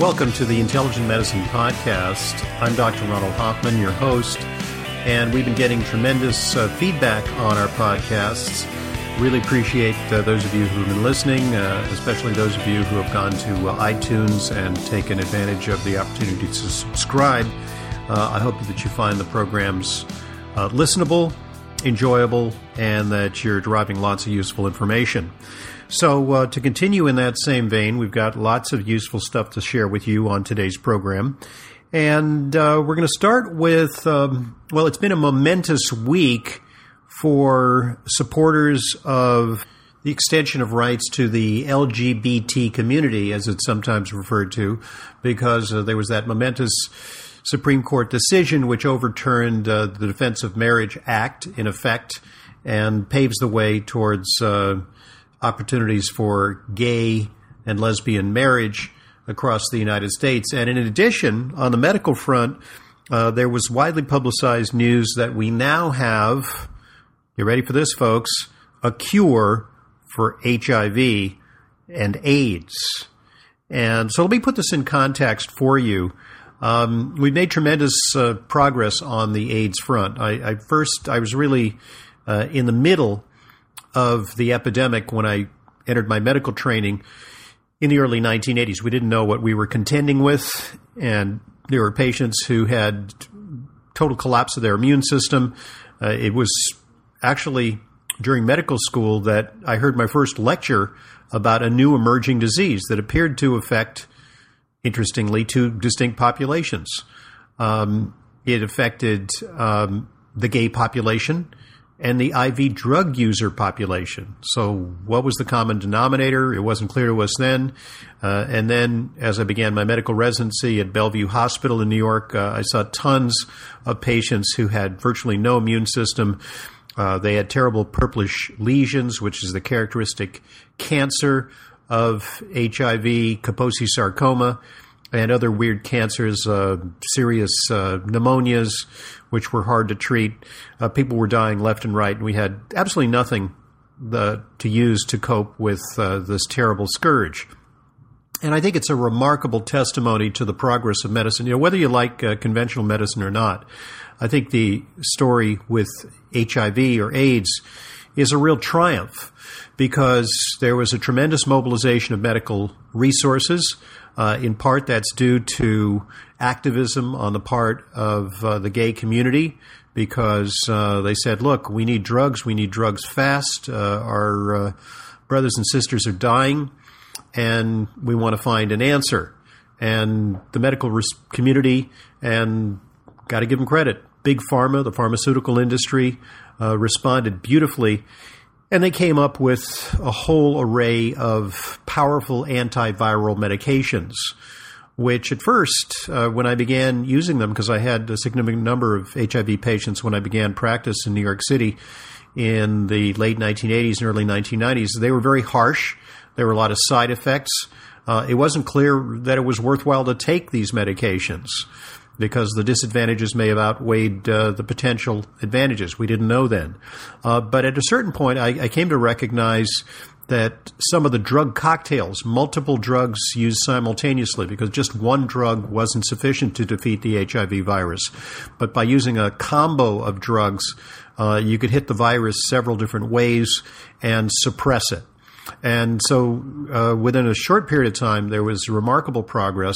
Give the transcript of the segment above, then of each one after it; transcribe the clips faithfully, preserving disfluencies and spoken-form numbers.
Welcome to the Intelligent Medicine Podcast. I'm Doctor Ronald Hoffman, your host, and we've been getting tremendous uh, feedback on our podcasts. Really appreciate uh, those of you who have been listening, uh, especially those of you who have gone to uh, iTunes and taken advantage of the opportunity to subscribe. Uh, I hope that you find the programs uh, listenable, enjoyable, and that you're deriving lots of useful information. So uh, to continue in that same vein, we've got lots of useful stuff to share with you on today's program. And uh, we're going to start with, um, well, it's been a momentous week for supporters of the extension of rights to the L G B T community, as it's sometimes referred to, because uh, there was that momentous Supreme Court decision which overturned uh, the Defense of Marriage Act, in effect, and paves the way towards uh, opportunities for gay and lesbian marriage across the United States. And in addition, on the medical front, uh, there was widely publicized news that we now have, you ready for this, folks, a cure for H I V and AIDS. And so let me put this in context for you. Um, we've made tremendous uh, progress on the AIDS front. I, I first, I was really uh, in the middle of the epidemic when I entered my medical training in the early nineteen eighties. We didn't know what we were contending with, and there were patients who had total collapse of their immune system. Uh, it was actually during medical school that I heard my first lecture about a new emerging disease that appeared to affect, interestingly, two distinct populations. Um, it affected um, the gay population and the I V drug user population. So what was the common denominator? It wasn't clear to us then. Uh, and then as I began my medical residency at Bellevue Hospital in New York, uh, I saw tons of patients who had virtually no immune system. Uh, they had terrible purplish lesions, which is the characteristic cancer of H I V, Kaposi sarcoma, and other weird cancers, uh, serious uh, pneumonias, which were hard to treat. Uh, people were dying left and right, and we had absolutely nothing uh, to use to cope with uh, this terrible scourge. And I think it's a remarkable testimony to the progress of medicine. You know, whether you like uh, conventional medicine or not, I think the story with H I V or AIDS is a real triumph, because there was a tremendous mobilization of medical resources. Uh, in part, that's due to activism on the part of uh, the gay community, because uh, they said, look, we need drugs, we need drugs fast, uh, our uh, brothers and sisters are dying, and we want to find an answer. And the medical res- community, and got to give them credit, Big Pharma, the pharmaceutical industry, uh, responded beautifully. And they came up with a whole array of powerful antiviral medications, which at first, uh, when I began using them, because I had a significant number of H I V patients when I began practice in New York City in the late nineteen eighties and early nineteen nineties, they were very harsh. There were a lot of side effects. Uh, it wasn't clear that it was worthwhile to take these medications, because the disadvantages may have outweighed uh, the potential advantages. We didn't know then. Uh, but at a certain point, I, I came to recognize that some of the drug cocktails, multiple drugs used simultaneously, because just one drug wasn't sufficient to defeat the H I V virus. But by using a combo of drugs, uh, you could hit the virus several different ways and suppress it. And so uh, within a short period of time, there was remarkable progress.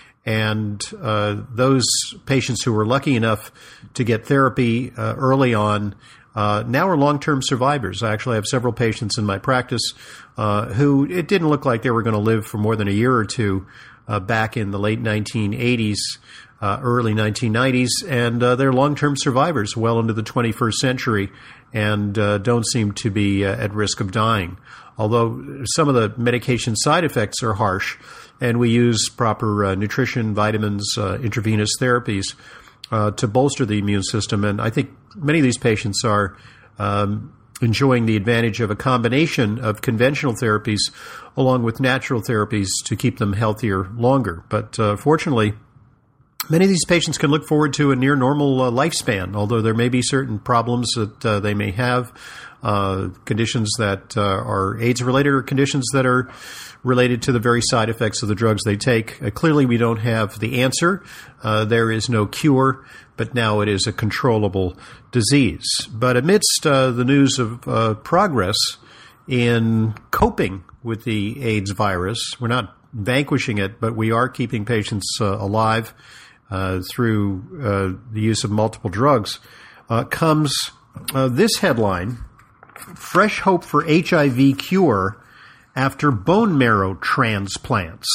And uh, those patients who were lucky enough to get therapy uh, early on uh, now are long-term survivors. I actually have several patients in my practice uh, who it didn't look like they were going to live for more than a year or two uh, back in the late nineteen eighties, uh, early nineteen nineties, and uh, they're long-term survivors well into the twenty-first century and uh, don't seem to be uh, at risk of dying. Although some of the medication side effects are harsh, and we use proper uh, nutrition, vitamins, uh, intravenous therapies uh, to bolster the immune system. And I think many of these patients are um, enjoying the advantage of a combination of conventional therapies along with natural therapies to keep them healthier longer. But uh, fortunately, many of these patients can look forward to a near normal uh, lifespan, although there may be certain problems that uh, they may have. uh, conditions that uh, are AIDS-related or conditions that are related to the very side effects of the drugs they take. Uh, clearly, we don't have the answer. Uh, there is no cure, but now it is a controllable disease. But amidst uh, the news of uh, progress in coping with the AIDS virus, we're not vanquishing it, but we are keeping patients uh, alive uh, through uh, the use of multiple drugs, uh, comes uh, this headline: Fresh hope for H I V cure after bone marrow transplants.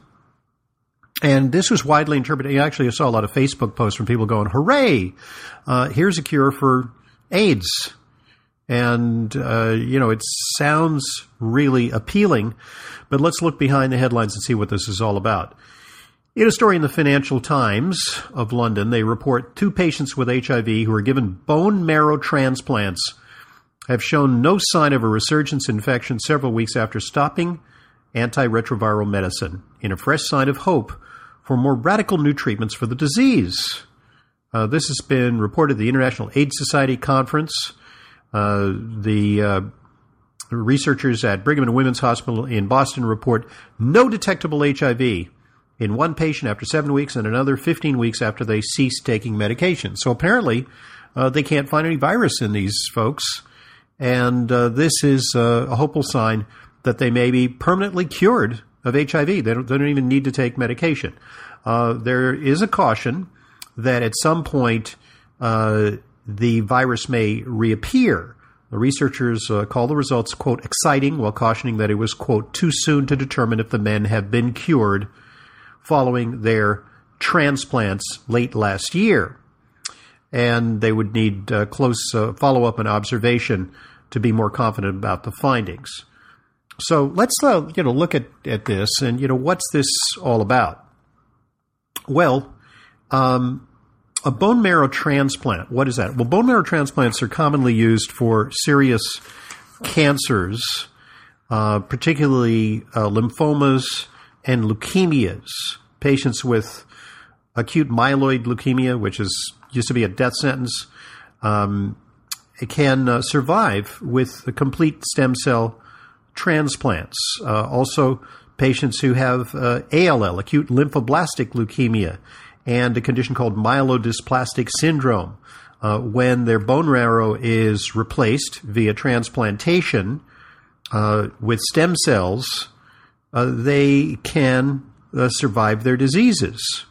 And this was widely interpreted. Actually, I saw a lot of Facebook posts from people going, hooray, uh, here's a cure for AIDS. And, uh, you know, it sounds really appealing, but let's look behind the headlines and see what this is all about. In a story in the Financial Times of London, they report two patients with H I V who were given bone marrow transplants have shown no sign of a resurgence infection several weeks after stopping antiretroviral medicine, in a fresh sign of hope for more radical new treatments for the disease. Uh, this has been reported at the International AIDS Society Conference. Uh, the uh, researchers at Brigham and Women's Hospital in Boston report no detectable H I V in one patient after seven weeks and another fifteen weeks after they ceased taking medication. So apparently uh, they can't find any virus in these folks. And uh, this is uh, a hopeful sign that they may be permanently cured of H I V. They don't, they don't even need to take medication. Uh, there is a caution that at some point uh, the virus may reappear. The researchers uh, call the results, quote, exciting, while cautioning that it was, quote, too soon to determine if the men have been cured following their transplants late last year. And they would need uh, close uh, follow-up and observation to be more confident about the findings. So let's uh, you know look at, at this and you know what's this all about? Well, um, a bone marrow transplant. What is that? Well, bone marrow transplants are commonly used for serious cancers, uh, particularly uh, lymphomas and leukemias. Patients with acute myeloid leukemia, which is used to be a death sentence, um, it can uh, survive with the complete stem cell transplants. Uh, also, patients who have uh, A L L, acute lymphoblastic leukemia, and a condition called myelodysplastic syndrome. Uh, when their bone marrow is replaced via transplantation uh, with stem cells, uh, they can uh, survive their diseases.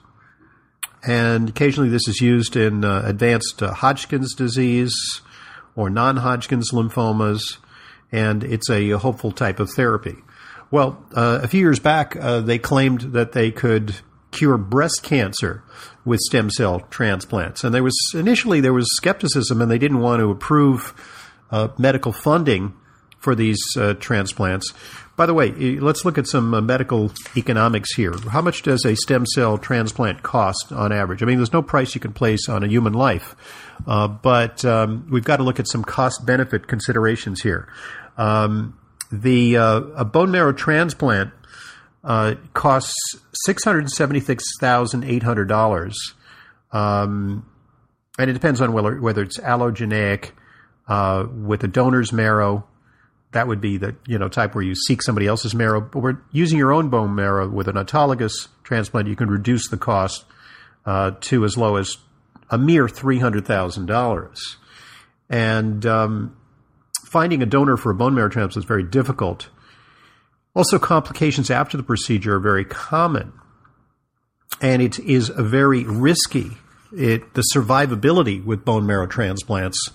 And occasionally this is used in uh, advanced uh, Hodgkin's disease or non-Hodgkin's lymphomas, and it's a hopeful type of therapy. Well, uh, a few years back, uh, they claimed that they could cure breast cancer with stem cell transplants. And there was initially there was skepticism, and they didn't want to approve uh, medical funding for these uh, transplants. By the way, let's look at some uh, medical economics here. How much does a stem cell transplant cost on average? I mean, there's no price you can place on a human life, uh, but um, we've got to look at some cost-benefit considerations here. Um, the uh, a bone marrow transplant uh, costs six hundred seventy-six thousand eight hundred dollars, um, and it depends on whether whether it's allogeneic uh, with a donor's marrow. That would be the you know type where you seek somebody else's marrow. But we're using your own bone marrow with an autologous transplant. You can reduce the cost uh, to as low as a mere three hundred thousand dollars. And um, finding a donor for a bone marrow transplant is very difficult. Also, complications after the procedure are very common, and it is a very risky. It the survivability with bone marrow transplants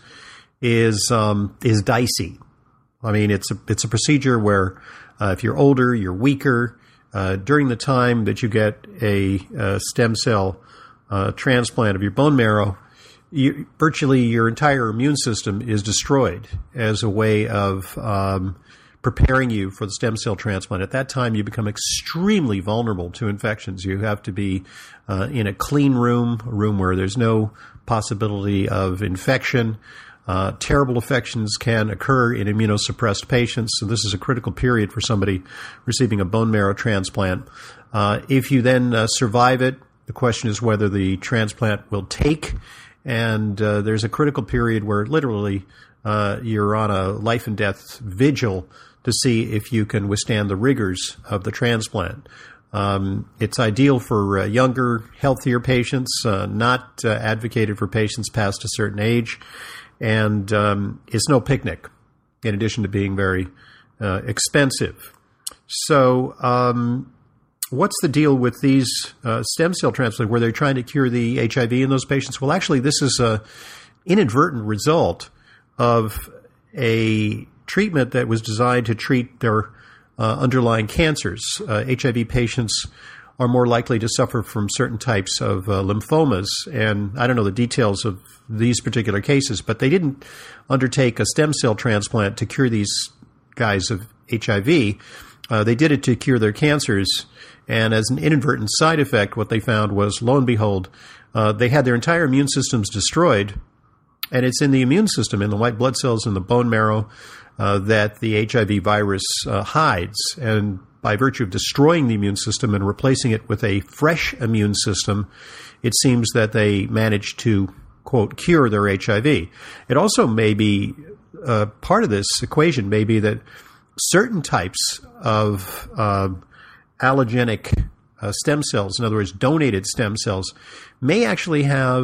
is um, is dicey. I mean, it's a it's a procedure where uh, if you're older, you're weaker. Uh, during the time that you get a, a stem cell uh, transplant of your bone marrow, you, virtually your entire immune system is destroyed as a way of um, preparing you for the stem cell transplant. At that time, you become extremely vulnerable to infections. You have to be uh, in a clean room, a room where there's no possibility of infection. Uh, terrible infections can occur in immunosuppressed patients, so this is a critical period for somebody receiving a bone marrow transplant. Uh, if you then uh, survive it, the question is whether the transplant will take, and uh, there's a critical period where literally uh, you're on a life and death vigil to see if you can withstand the rigors of the transplant. Um, it's ideal for uh, younger, healthier patients, uh, not uh, advocated for patients past a certain age, and um, it's no picnic, in addition to being very uh, expensive. So um, what's the deal with these uh, stem cell transplants where they're trying to cure the H I V in those patients? Well, actually, this is an inadvertent result of a treatment that was designed to treat their Uh, underlying cancers. Uh, H I V patients are more likely to suffer from certain types of uh, lymphomas. And I don't know the details of these particular cases, but they didn't undertake a stem cell transplant to cure these guys of H I V. Uh, they did it to cure their cancers. And as an inadvertent side effect, what they found was, lo and behold, uh, they had their entire immune systems destroyed. And it's in the immune system, in the white blood cells, in the bone marrow, Uh, that the H I V virus uh, hides. And by virtue of destroying the immune system and replacing it with a fresh immune system, it seems that they managed to, quote, cure their H I V. It also may be uh, part of this equation may be that certain types of uh, allogenic uh, stem cells, in other words, donated stem cells, may actually have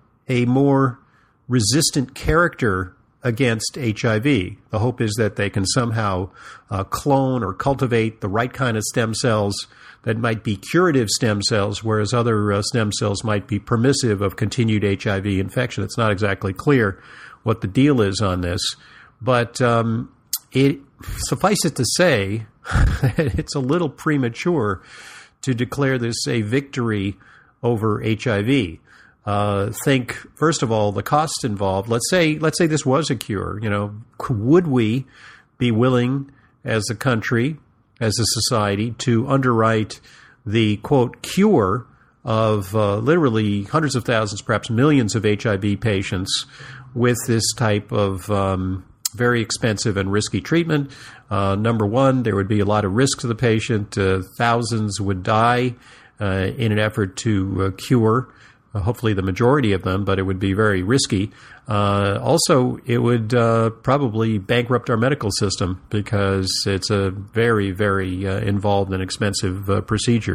a more resistant character against H I V. The hope is that they can somehow uh, clone or cultivate the right kind of stem cells that might be curative stem cells, whereas other uh, stem cells might be permissive of continued H I V infection. It's not exactly clear what the deal is on this, but um, it suffice it to say it's a little premature to declare this a victory over H I V. Uh, think, first of all, the costs involved. Let's say, let's say this was a cure. You know, would we be willing as a country, as a society, to underwrite the, quote, cure of uh, literally hundreds of thousands, perhaps millions of H I V patients with this type of um, very expensive and risky treatment? Uh, number one, there would be a lot of risk to the patient. Uh, thousands would die uh, in an effort to uh, cure Uh, hopefully the majority of them, but it would be very risky. Uh, also, it would uh, probably bankrupt our medical system because it's a very, very uh, involved and expensive uh, procedure.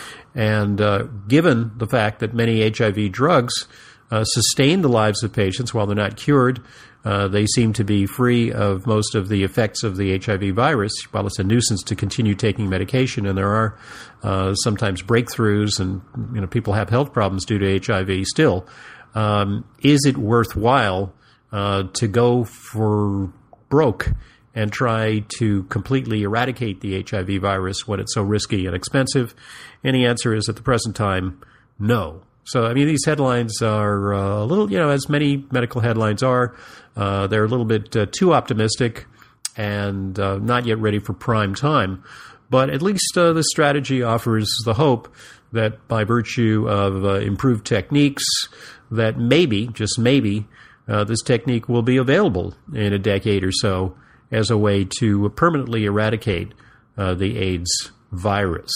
And uh, given the fact that many H I V drugs uh, sustain the lives of patients while they're not cured, uh, they seem to be free of most of the effects of the H I V virus. While it's a nuisance to continue taking medication, and there are uh, sometimes breakthroughs, and you know people have health problems due to H I V still, um, is it worthwhile uh, to go for broke and try to completely eradicate the H I V virus when it's so risky and expensive? And the answer is, at the present time, no. So, I mean, these headlines are uh, a little, you know, as many medical headlines are, uh, they're a little bit uh, too optimistic and uh, not yet ready for prime time. But at least uh, the strategy offers the hope that by virtue of uh, improved techniques, that maybe, just maybe, uh, this technique will be available in a decade or so as a way to permanently eradicate uh, the AIDS virus.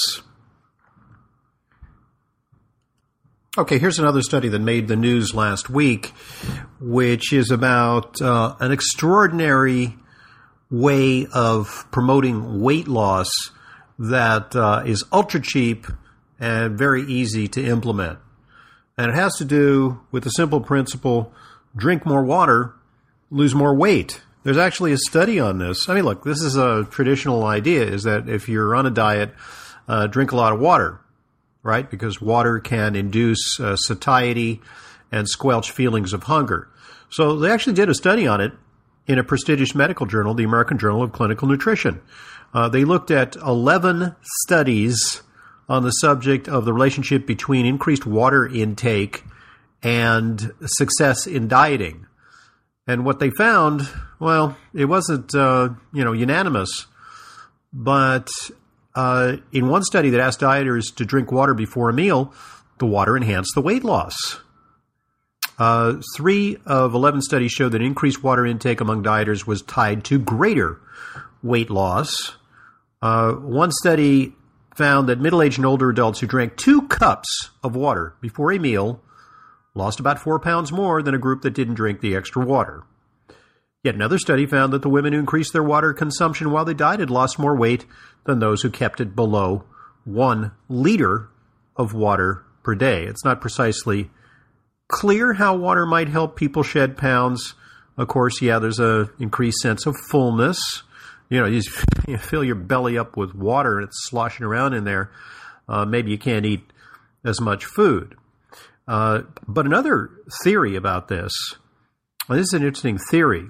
Okay, here's another study that made the news last week, which is about uh, an extraordinary way of promoting weight loss that uh, is ultra cheap and very easy to implement. And it has to do with the simple principle, drink more water, lose more weight. There's actually a study on this. I mean, look, this is a traditional idea, is that if you're on a diet, uh, drink a lot of water, right? Because water can induce uh, satiety and squelch feelings of hunger. So they actually did a study on it in a prestigious medical journal, the American Journal of Clinical Nutrition. Uh, they looked at eleven studies on the subject of the relationship between increased water intake and success in dieting. And what they found, well, it wasn't, uh, you know, unanimous, but uh, in one study that asked dieters to drink water before a meal, the water enhanced the weight loss. Uh, three of eleven studies showed that increased water intake among dieters was tied to greater weight loss. Uh, one study found that middle-aged and older adults who drank two cups of water before a meal lost about four pounds more than a group that didn't drink the extra water. Yet another study found that the women who increased their water consumption while they dieted lost more weight than those who kept it below one liter of water per day. It's not precisely clear how water might help people shed pounds. Of course, yeah, there's a increased sense of fullness. You know, you, just, you fill your belly up with water and it's sloshing around in there. Uh, maybe you can't eat as much food. Uh, but another theory about this, well, this is an interesting theory,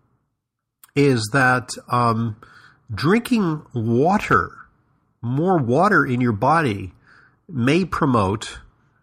is that um, drinking water, more water in your body, may promote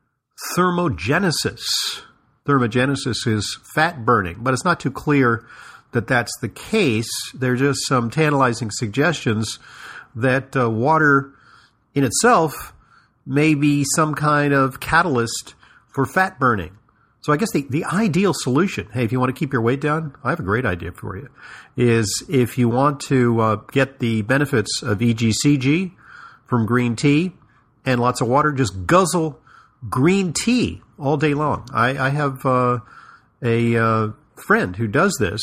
thermogenesis. Thermogenesis is fat burning, but it's not too clear that that's the case. There are just some tantalizing suggestions that uh, water in itself may be some kind of catalyst for fat burning. So I guess the, the ideal solution, hey, if you want to keep your weight down, I have a great idea for you, is if you want to uh, get the benefits of E G C G from green tea and lots of water, just guzzle green tea all day long. I, I have uh, a uh, friend who does this,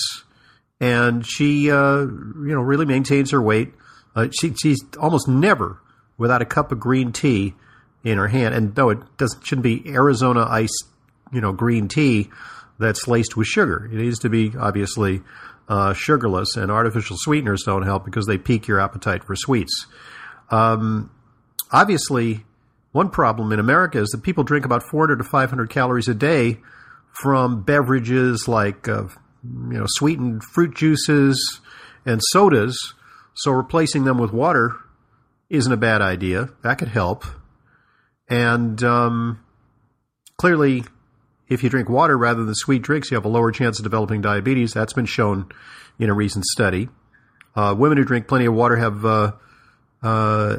and she uh, you know, really maintains her weight. Uh, she, she's almost never without a cup of green tea in her hand. And no, it doesn't shouldn't be Arizona iced, you know, green tea that's laced with sugar. It needs to be obviously uh, sugarless, and artificial sweeteners don't help because they pique your appetite for sweets. Um, obviously, one problem in America is that people drink about four hundred to five hundred calories a day from beverages like uh, you know, sweetened fruit juices and sodas. So replacing them with water isn't a bad idea. That could help. And um, clearly, if you drink water rather than sweet drinks, you have a lower chance of developing diabetes. That's been shown in a recent study. Uh, women who drink plenty of water have uh, uh,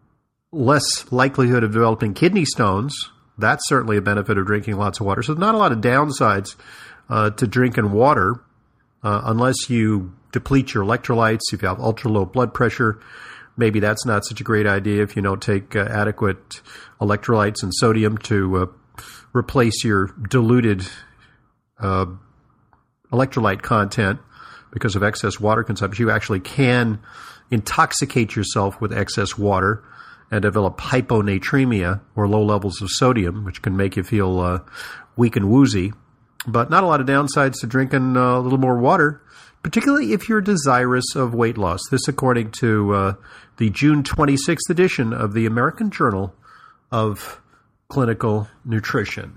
less likelihood of developing kidney stones. That's certainly a benefit of drinking lots of water. So not a lot of downsides uh, to drinking water uh, unless you deplete your electrolytes, if you have ultra-low blood pressure. Maybe that's not such a great idea if you don't take uh, adequate electrolytes and sodium to uh, replace your diluted uh, electrolyte content because of excess water consumption. You actually can intoxicate yourself with excess water and develop hyponatremia, or low levels of sodium, which can make you feel uh, weak and woozy. But not a lot of downsides to drinking uh, a little more water, particularly if you're desirous of weight loss. This according to uh, the June twenty-sixth edition of the American Journal of Clinical Nutrition.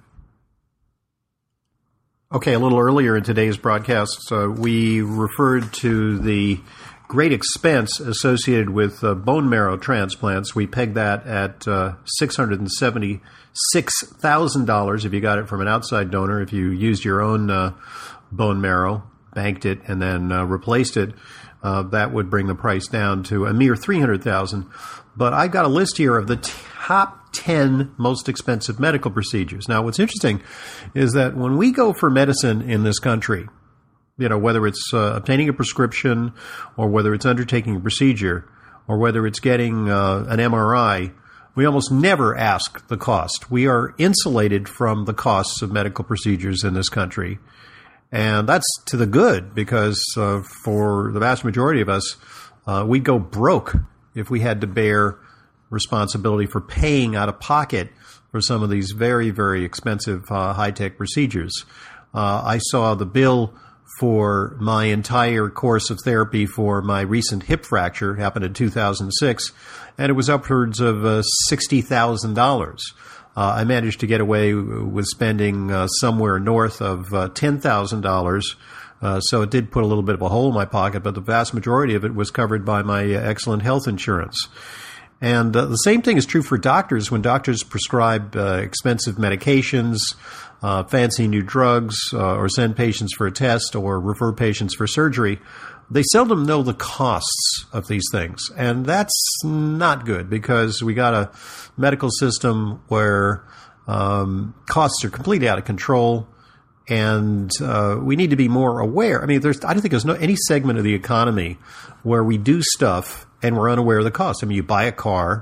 Okay, a little earlier in today's broadcast, uh, we referred to the great expense associated with uh, bone marrow transplants. We pegged that at uh, six hundred seventy-six thousand dollars if you got it from an outside donor. If you used your own uh, bone marrow, banked it, and then uh, replaced it, uh, that would bring the price down to a mere three hundred thousand dollars. But I got a list here of the top ten most expensive medical procedures. Now, what's interesting is that when we go for medicine in this country, you know, whether it's uh, obtaining a prescription or whether it's undertaking a procedure or whether it's getting uh, an M R I, we almost never ask the cost. We are insulated from the costs of medical procedures in this country. And that's to the good, because uh, for the vast majority of us, uh, we'd go broke if we had to bear responsibility for paying out of pocket for some of these very, very expensive uh, high-tech procedures. Uh, I saw the bill for my entire course of therapy for my recent hip fracture, happened in two thousand six, and it was upwards of uh, sixty thousand dollars. Uh, I managed to get away with spending uh, somewhere north of uh, ten thousand dollars, uh, so it did put a little bit of a hole in my pocket, but the vast majority of it was covered by my uh, excellent health insurance. And uh, the same thing is true for doctors. When doctors prescribe uh, expensive medications, uh, fancy new drugs, uh, or send patients for a test or refer patients for surgery, they seldom know the costs of these things. And that's not good, because we got a medical system where um, costs are completely out of control, and uh, we need to be more aware. I mean, there's, I don't think there's no any segment of the economy where we do stuff and we're unaware of the cost. I mean, you buy a car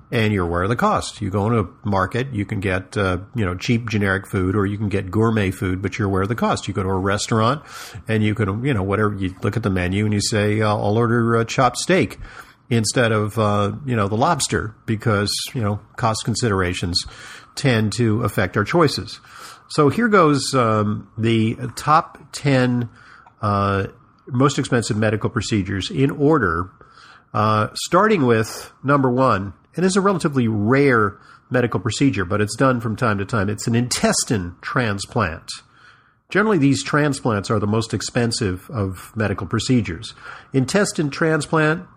and you're aware of the cost. You go into a market, you can get uh, you know cheap generic food, or you can get gourmet food, but you're aware of the cost. You go to a restaurant, and you can you know whatever you look at the menu and you say, uh, I'll order a chopped steak instead of uh, you know the lobster, because you know cost considerations tend to affect our choices. So here goes um, the top ten uh, most expensive medical procedures in order, uh, starting with number one. It is a relatively rare medical procedure, but it's done from time to time. It's an intestine transplant. Generally, these transplants are the most expensive of medical procedures. Intestine transplant,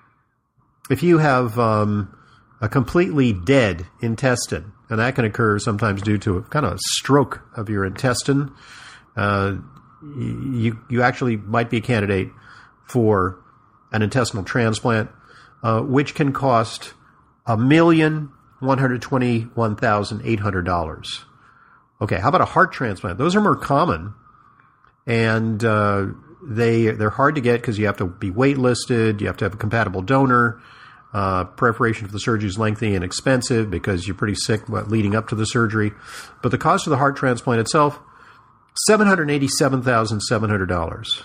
if you have um, a completely dead intestine, and that can occur sometimes due to a kind of a stroke of your intestine, uh, you, you actually might be a candidate for an intestinal transplant, uh, which can cost a million one hundred twenty-one thousand eight hundred dollars. Okay, how about a heart transplant? Those are more common, and uh, they they're hard to get because you have to be waitlisted, you have to have a compatible donor. Uh, preparation for the surgery is lengthy and expensive because you're pretty sick leading up to the surgery. But the cost of the heart transplant itself, seven hundred eighty-seven thousand seven hundred dollars.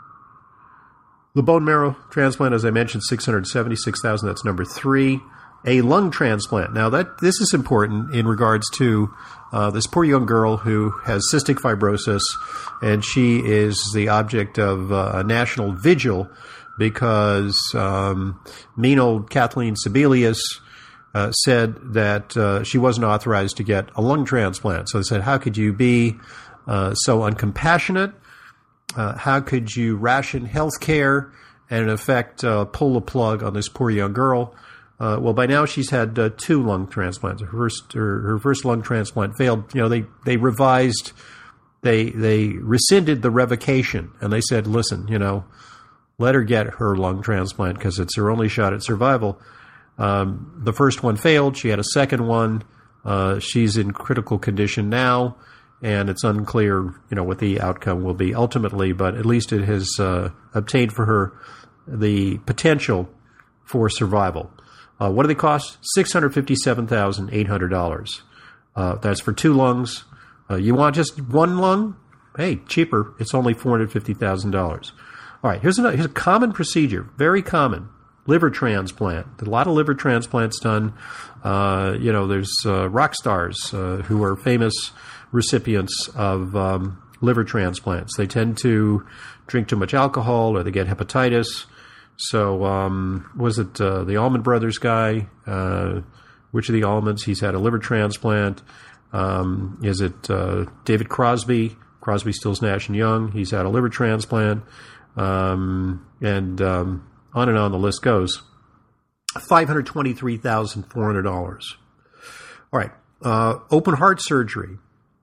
The bone marrow transplant, as I mentioned, six hundred seventy-six thousand dollars. That's number three. A lung transplant. Now, that this is important in regards to uh, this poor young girl who has cystic fibrosis, and she is the object of uh, a national vigil because um, mean old Kathleen Sebelius uh, said that uh, she wasn't authorized to get a lung transplant. So they said, how could you be uh, so uncompassionate? Uh, how could you ration health care and, in effect, uh, pull the plug on this poor young girl? Uh, well, by now she's had uh, two lung transplants. Her first, her, her first lung transplant failed. You know, they, they revised, they they rescinded the revocation, and they said, listen, you know, let her get her lung transplant because it's her only shot at survival. Um, the first one failed. She had a second one. Uh, she's in critical condition now, and it's unclear, you know, what the outcome will be ultimately, but at least it has uh, obtained for her the potential for survival. Uh, what do they cost? six hundred fifty-seven thousand eight hundred dollars. Uh, that's for two lungs. Uh, you want just one lung? Hey, cheaper. It's only four hundred fifty thousand dollars. All right, here's, another, here's a common procedure, very common. Liver transplant. A lot of liver transplants done. Uh, you know, there's uh, rock stars uh, who are famous recipients of um, liver transplants. They tend to drink too much alcohol or they get hepatitis. So, um, was it uh, the Allman Brothers guy? Uh, which of the Allmans? He's had a liver transplant. Um, is it uh, David Crosby? Crosby, Stills, Nash and Young. He's had a liver transplant. Um, and um, on and on the list goes. five hundred twenty-three thousand four hundred dollars. All right. Uh, open heart surgery.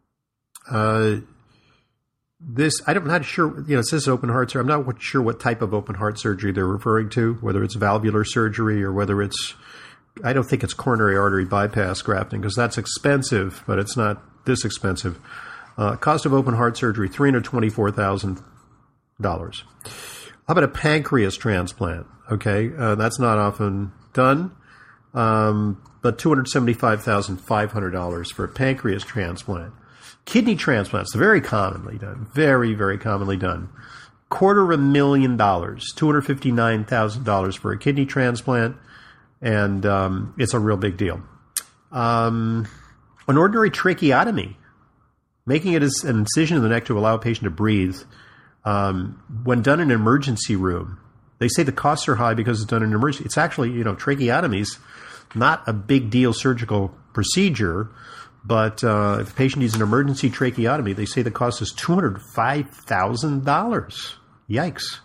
Uh, This, I don't, I'm not sure, you know, it says open heart surgery. I'm not sure what type of open heart surgery they're referring to, whether it's valvular surgery or whether it's, I don't think it's coronary artery bypass grafting because that's expensive, but it's not this expensive. Uh, cost of open heart surgery, three hundred twenty-four thousand dollars. How about a pancreas transplant? Okay, uh, that's not often done, um, but two hundred seventy-five thousand five hundred dollars for a pancreas transplant. Kidney transplants, very commonly done, very, very commonly done. Quarter of a million dollars, two hundred fifty-nine thousand dollars for a kidney transplant, and um, it's a real big deal. Um, an ordinary tracheotomy, making it as an incision in the neck to allow a patient to breathe, um, when done in an emergency room, they say the costs are high because it's done in an emergency. It's actually, you know, tracheotomy's not a big deal surgical procedure. But uh, if a patient needs an emergency tracheotomy, they say the cost is two hundred five thousand dollars. Yikes.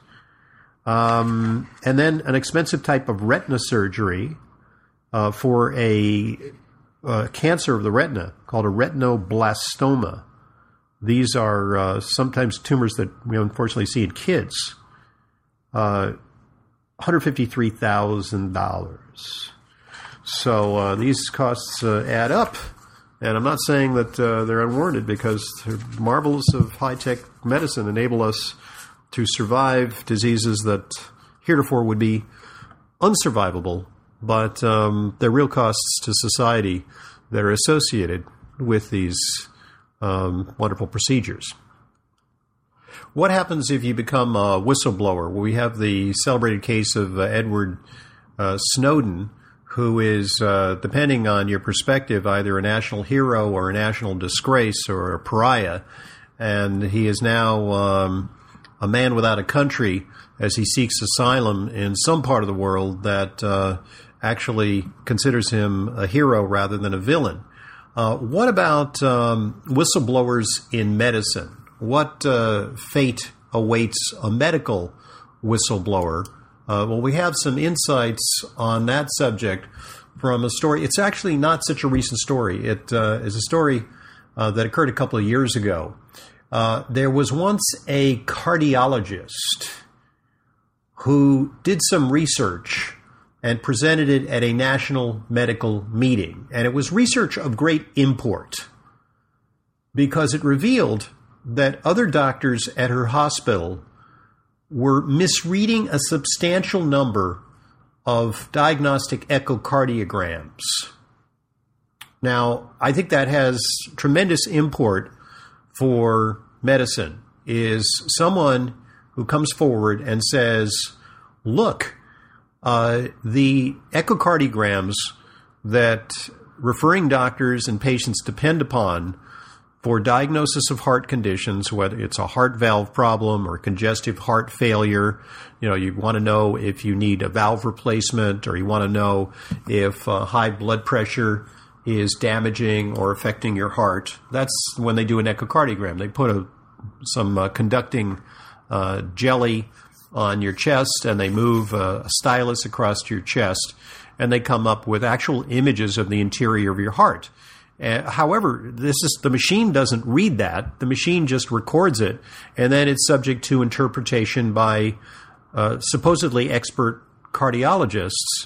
Um, and then an expensive type of retina surgery uh, for a uh, cancer of the retina called a retinoblastoma. These are uh, sometimes tumors that we unfortunately see in kids. Uh, one hundred fifty-three thousand dollars. So uh, these costs uh, add up. And I'm not saying that uh, they're unwarranted because the marvels of high-tech medicine enable us to survive diseases that heretofore would be unsurvivable but um, there are real costs to society that are associated with these um, wonderful procedures. What happens if you become a whistleblower? Well, we have the celebrated case of uh, Edward uh, Snowden, who is, uh, depending on your perspective, either a national hero or a national disgrace or a pariah. And he is now um, a man without a country as he seeks asylum in some part of the world that uh, actually considers him a hero rather than a villain. Uh, what about um, whistleblowers in medicine? What uh, fate awaits a medical whistleblower? Uh, well, we have some insights on that subject from a story. It's actually not such a recent story. It uh, is a story uh, that occurred a couple of years ago. Uh, there was once a cardiologist who did some research and presented it at a national medical meeting. And it was research of great import because it revealed that other doctors at her hospital were misreading a substantial number of diagnostic echocardiograms. Now, I think that has tremendous import for medicine, is someone who comes forward and says, look, uh, the echocardiograms that referring doctors and patients depend upon for diagnosis of heart conditions, whether it's a heart valve problem or congestive heart failure, you know, you want to know if you need a valve replacement, or you want to know if uh, high blood pressure is damaging or affecting your heart. That's when they do an echocardiogram. They put a, some uh, conducting uh, jelly on your chest, and they move a stylus across your chest, and they come up with actual images of the interior of your heart. Uh, however, this is the machine doesn't read that. The machine just records it, and then it's subject to interpretation by uh, supposedly expert cardiologists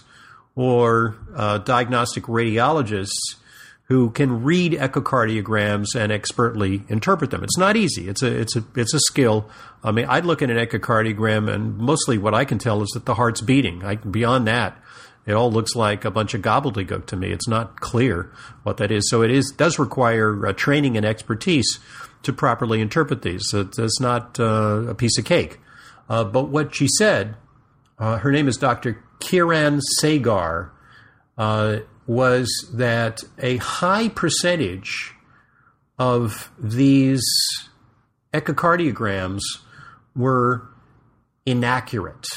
or uh, diagnostic radiologists who can read echocardiograms and expertly interpret them. It's not easy. It's a it's a it's a skill. I mean, I'd look at an echocardiogram, and mostly what I can tell is that the heart's beating. I, beyond that, it all looks like a bunch of gobbledygook to me. It's not clear what that is. So it is does require uh, training and expertise to properly interpret these. It, it's not uh, a piece of cake. Uh, but what she said, uh, her name is Doctor Kiran Sagar, uh, was that a high percentage of these echocardiograms were inaccurate.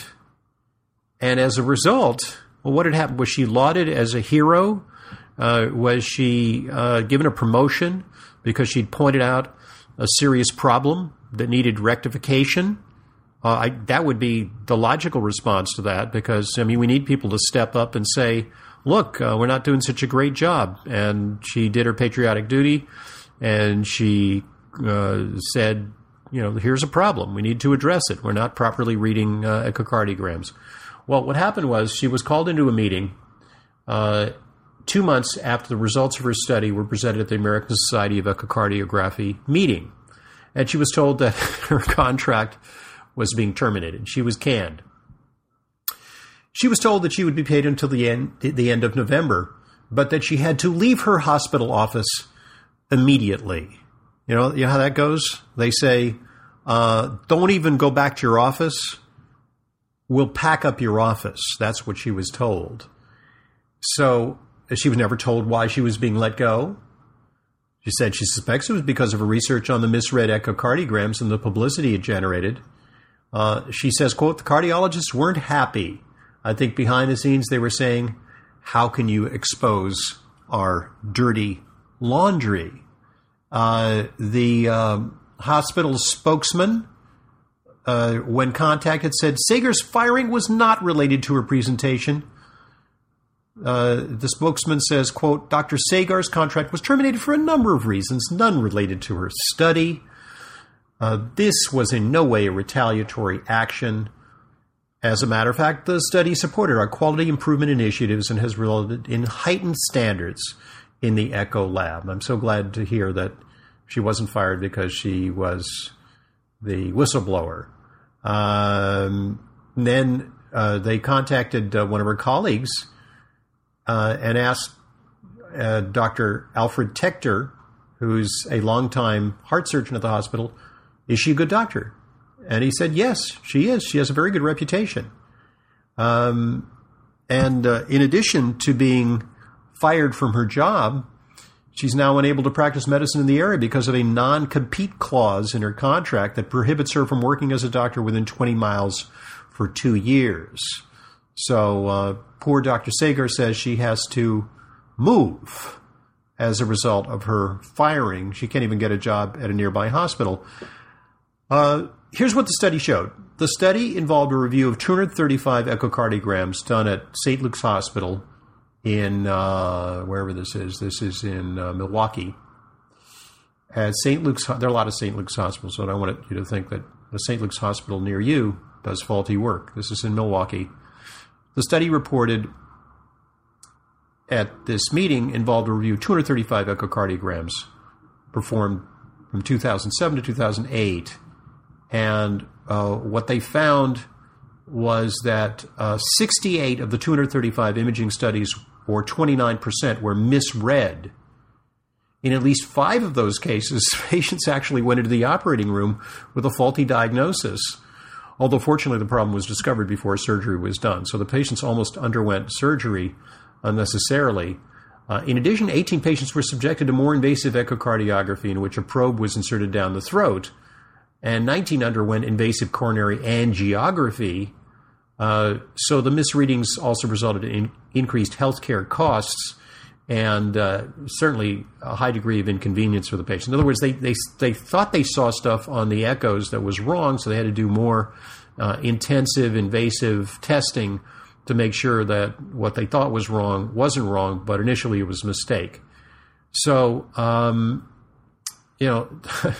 And as a result, well, what had happened? Was she lauded as a hero? Uh, was she uh, given a promotion because she'd pointed out a serious problem that needed rectification? Uh, I, that would be the logical response to that, because, I mean, we need people to step up and say, look, uh, we're not doing such a great job. And she did her patriotic duty, and she uh, said, you know, here's a problem. We need to address it. We're not properly reading uh, echocardiograms. Well, what happened was she was called into a meeting uh, two months after the results of her study were presented at the American Society of Echocardiography meeting. And she was told that her contract was being terminated. She was canned. She was told that she would be paid until the end, the end of November, but that she had to leave her hospital office immediately. You know, you know how that goes? They say, uh, don't even go back to your office. We'll pack up your office. That's what she was told. So she was never told why she was being let go. She said she suspects it was because of her research on the misread echocardiograms and the publicity it generated. Uh, she says, quote, the cardiologists weren't happy. I think behind the scenes they were saying, how can you expose our dirty laundry? Uh, the um, hospital spokesman, uh, when contacted, said Sagar's firing was not related to her presentation. Uh, the spokesman says, quote, Doctor Sagar's contract was terminated for a number of reasons, none related to her study. Uh, this was in no way a retaliatory action. As a matter of fact, the study supported our quality improvement initiatives and has resulted in heightened standards in the Echo Lab. I'm so glad to hear that she wasn't fired because she was the whistleblower. Um, then uh, they contacted uh, one of her colleagues uh, and asked uh, Doctor Alfred Techter, who's a longtime heart surgeon at the hospital, is she a good doctor? And he said, yes, she is. She has a very good reputation. Um, and uh, in addition to being fired from her job, she's now unable to practice medicine in the area because of a non-compete clause in her contract that prohibits her from working as a doctor within twenty miles for two years. So uh, poor Doctor Sager says she has to move as a result of her firing. She can't even get a job at a nearby hospital. Uh, here's what the study showed. The study involved a review of two hundred thirty-five echocardiograms done at Saint Luke's Hospital in, uh, wherever this is. This is in uh, Milwaukee. At Saint Luke's, there are a lot of Saint Luke's hospitals, so I don't want you to think that the Saint Luke's Hospital near you does faulty work. This is in Milwaukee. The study reported at this meeting involved a review of two hundred thirty-five echocardiograms performed from two thousand seven to two thousand eight. And uh, what they found was that uh, sixty-eight of the two hundred thirty-five imaging studies, or twenty-nine percent, were misread. In at least five of those cases, patients actually went into the operating room with a faulty diagnosis, although fortunately the problem was discovered before surgery was done. So the patients almost underwent surgery unnecessarily. Uh, in addition, eighteen patients were subjected to more invasive echocardiography in which a probe was inserted down the throat, and nineteen underwent invasive coronary angiography. Uh, so the misreadings also resulted in increased healthcare costs and uh, certainly a high degree of inconvenience for the patient. In other words, they, they, they thought they saw stuff on the echoes that was wrong, so they had to do more uh, intensive, invasive testing to make sure that what they thought was wrong wasn't wrong, but initially it was a mistake. So, um, you know,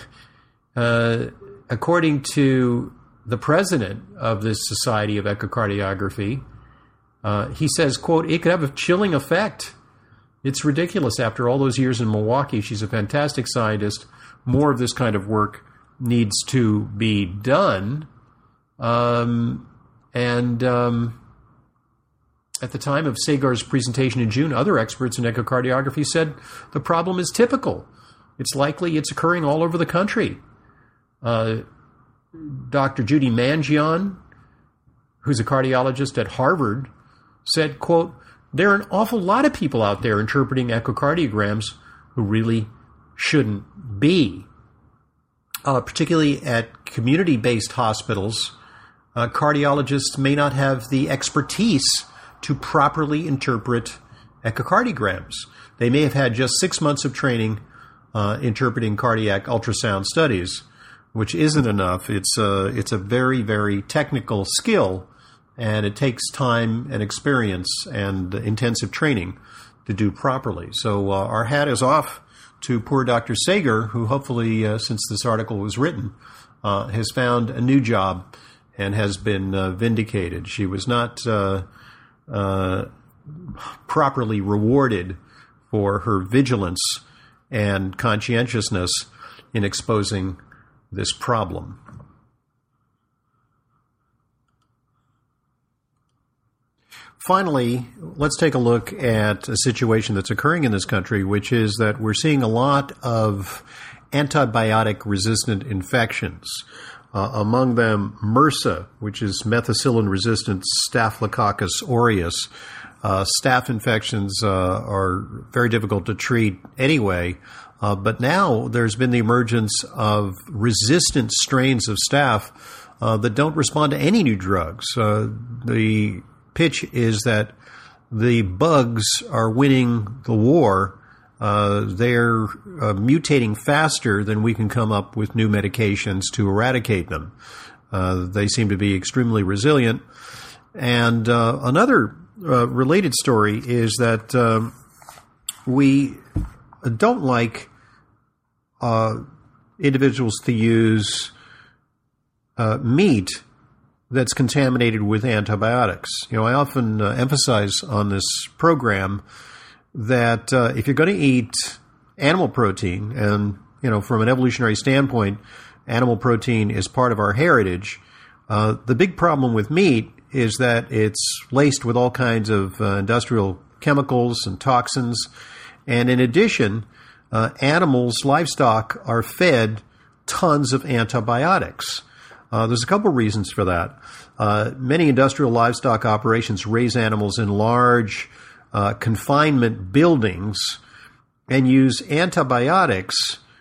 uh, according to the president of this Society of Echocardiography, uh, he says, quote, "It could have a chilling effect. It's ridiculous. After all those years in Milwaukee, she's a fantastic scientist. More of this kind of work needs to be done." Um, and um, at the time of Sagar's presentation in June, other experts in echocardiography said the problem is typical. It's likely it's occurring all over the country. Uh, Doctor Judy Mangione, who's a cardiologist at Harvard, said, quote, "There are an awful lot of people out there interpreting echocardiograms who really shouldn't be." Uh, particularly at community-based hospitals, uh, cardiologists may not have the expertise to properly interpret echocardiograms. They may have had just six months of training uh, interpreting cardiac ultrasound studies, which isn't enough. It's a, it's a very, very technical skill, and it takes time and experience and intensive training to do properly. So uh, our hat is off to poor Doctor Sager, who hopefully, uh, since this article was written, uh, has found a new job and has been uh, vindicated. She was not uh, uh, properly rewarded for her vigilance and conscientiousness in exposing this problem. Finally, let's take a look at a situation that's occurring in this country, which is that we're seeing a lot of antibiotic-resistant infections. Uh, among them, MRSA, which is methicillin-resistant Staphylococcus aureus. Uh, staph infections uh, are very difficult to treat anyway, uh, but now there's been the emergence of resistant strains of staph uh, that don't respond to any new drugs. Uh, the pitch is that the bugs are winning the war. Uh, they're uh, mutating faster than we can come up with new medications to eradicate them. Uh, they seem to be extremely resilient. And uh, another uh, related story is that uh, we don't like uh, individuals to use uh, meat that's contaminated with antibiotics. You know, I often uh, emphasize on this program that uh, if you're going to eat animal protein, and, you know, from an evolutionary standpoint, animal protein is part of our heritage, uh, the big problem with meat is that it's laced with all kinds of uh, industrial chemicals and toxins. And in addition, uh, animals, livestock, are fed tons of antibiotics. Uh, there's a couple reasons for that. Uh, many industrial livestock operations raise animals in large uh, confinement buildings and use antibiotics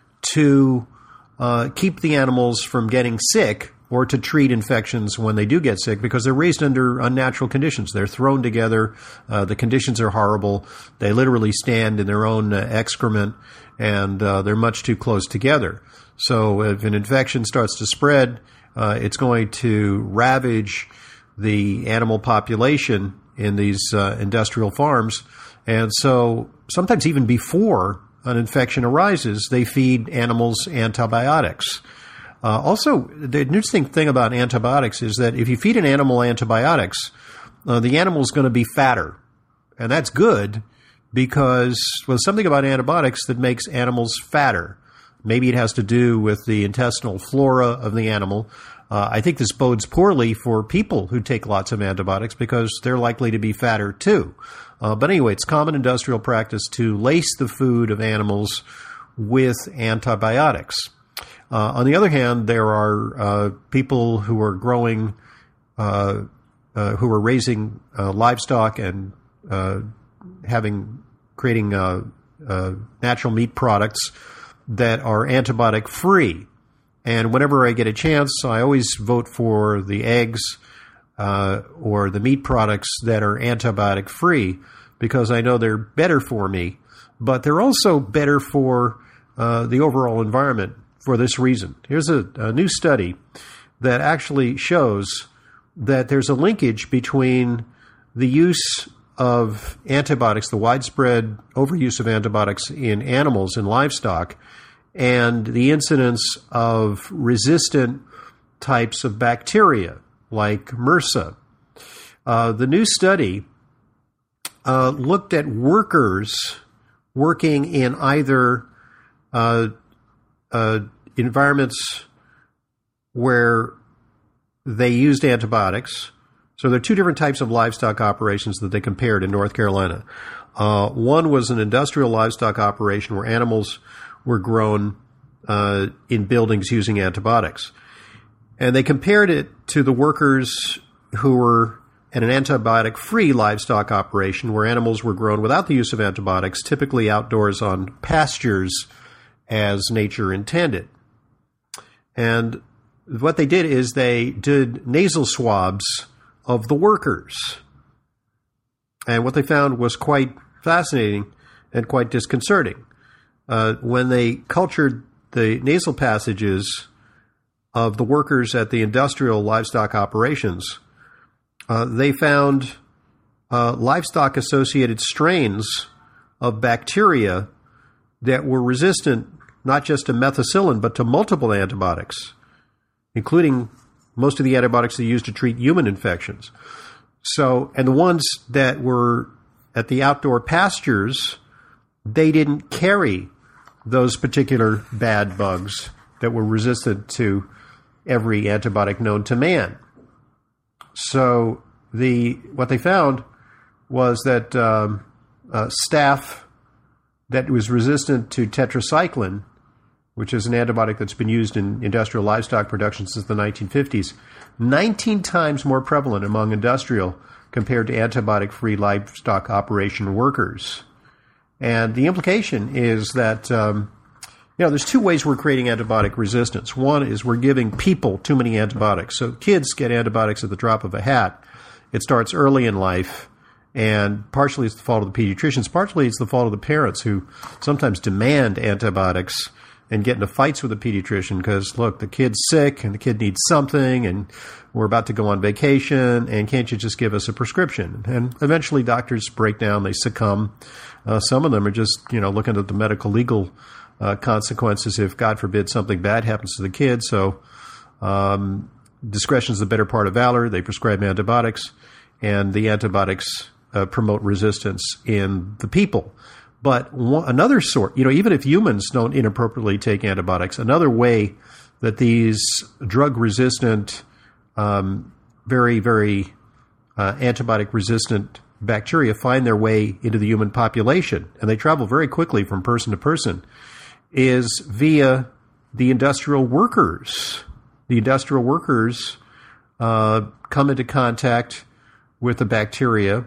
to uh, keep the animals from getting sick or to treat infections when they do get sick, because they're raised under unnatural conditions. They're thrown together. Uh, the conditions are horrible. They literally stand in their own uh, excrement, and uh, they're much too close together. So if an infection starts to spread, uh, it's going to ravage the animal population in these uh, industrial farms. And so sometimes even before an infection arises, they feed animals antibiotics. Uh, also, the interesting thing about antibiotics is that if you feed an animal antibiotics, uh, the animal is going to be fatter. And that's good because, well, there's something about antibiotics that makes animals fatter. Maybe it has to do with the intestinal flora of the animal. Uh, I think this bodes poorly for people who take lots of antibiotics because they're likely to be fatter too. Uh, but anyway, it's common industrial practice to lace the food of animals with antibiotics. Uh, on the other hand, there are uh, people who are growing, uh, uh, who are raising uh, livestock and uh, having, creating uh, uh, natural meat products that are antibiotic free. And whenever I get a chance, I always vote for the eggs uh, or the meat products that are antibiotic free because I know they're better for me, but they're also better for uh, the overall environment. For this reason. Here's a, a new study that actually shows that there's a linkage between the use of antibiotics, the widespread overuse of antibiotics in animals and livestock, and the incidence of resistant types of bacteria like MRSA. Uh, the new study uh, looked at workers working in either uh, Uh, environments where they used antibiotics. So there are two different types of livestock operations that they compared in North Carolina. Uh, one was an industrial livestock operation where animals were grown uh, in buildings using antibiotics. And they compared it to the workers who were at an antibiotic-free livestock operation where animals were grown without the use of antibiotics, typically outdoors on pastures as nature intended. And what they did is they did nasal swabs of the workers. And what they found was quite fascinating and quite disconcerting. Uh, when they cultured the nasal passages of the workers at the industrial livestock operations, uh, they found uh, livestock-associated strains of bacteria that were resistant not just to methicillin, but to multiple antibiotics, including most of the antibiotics they used to treat human infections. So, and the ones that were at the outdoor pastures, they didn't carry those particular bad bugs that were resistant to every antibiotic known to man. So, the what they found was that um, uh, staph that was resistant to tetracycline, which is an antibiotic that's been used in industrial livestock production since the nineteen fifties, nineteen times more prevalent among industrial compared to antibiotic-free livestock operation workers. And the implication is that, um, you know, there's two ways we're creating antibiotic resistance. One is we're giving people too many antibiotics. So kids get antibiotics at the drop of a hat. It starts early in life. And partially it's the fault of the pediatricians. Partially it's the fault of the parents who sometimes demand antibiotics and get into fights with the pediatrician because, look, the kid's sick and the kid needs something and we're about to go on vacation and can't you just give us a prescription? And eventually doctors break down, they succumb. Uh, some of them are just, you know, looking at the medical legal uh, consequences if, God forbid, something bad happens to the kid. So um, discretion is the better part of valor. They prescribe antibiotics, and the antibiotics uh, promote resistance in the people. But one, another sort, you know, even if humans don't inappropriately take antibiotics, another way that these drug-resistant, um, very, very uh, antibiotic-resistant bacteria find their way into the human population, and they travel very quickly from person to person, is via the industrial workers. The industrial workers uh, come into contact with the bacteria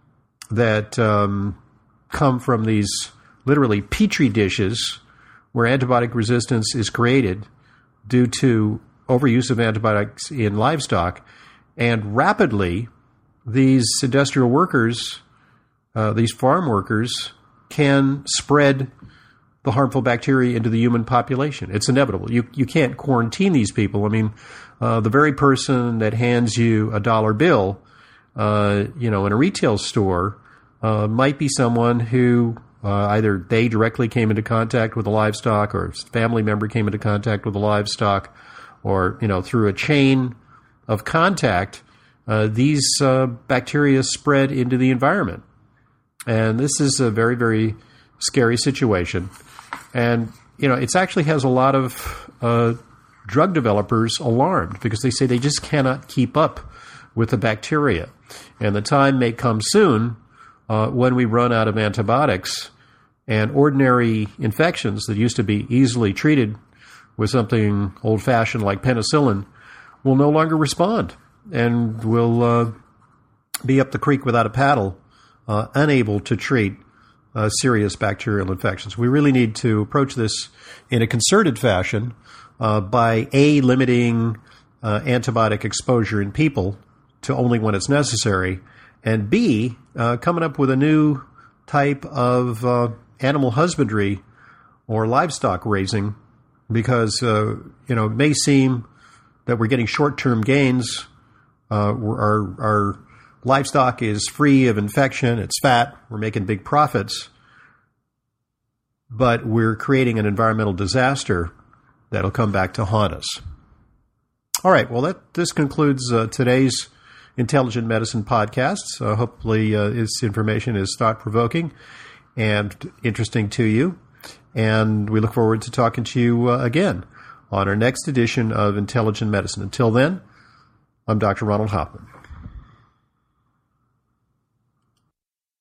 that um, come from these literally petri dishes where antibiotic resistance is created due to overuse of antibiotics in livestock. And rapidly, these industrial workers, uh, these farm workers, can spread the harmful bacteria into the human population. It's inevitable. You you can't quarantine these people. I mean, uh, the very person that hands you a dollar bill, uh, you know, in a retail store, uh, might be someone who uh, either they directly came into contact with the livestock, or a family member came into contact with the livestock, or, you know, through a chain of contact, uh, these uh, bacteria spread into the environment. And this is a very, very scary situation. And, you know, it actually has a lot of uh, drug developers alarmed because they say they just cannot keep up with the bacteria. And the time may come soon uh, when we run out of antibiotics, and ordinary infections that used to be easily treated with something old-fashioned like penicillin will no longer respond and will uh, be up the creek without a paddle, uh, unable to treat uh, serious bacterial infections. We really need to approach this in a concerted fashion uh, by, A, limiting uh, antibiotic exposure in people to only when it's necessary, and B, uh, coming up with a new type of uh, animal husbandry or livestock raising, because, uh, you know, it may seem that we're getting short-term gains. Uh, our, our livestock is free of infection. It's fat. We're making big profits. But we're creating an environmental disaster that'll come back to haunt us. All right. Well, that this concludes uh, today's Intelligent Medicine podcast. Uh, hopefully uh, this information is thought-provoking and interesting to you. And we look forward to talking to you uh, again on our next edition of Intelligent Medicine. Until then, I'm Doctor Ronald Hoffman.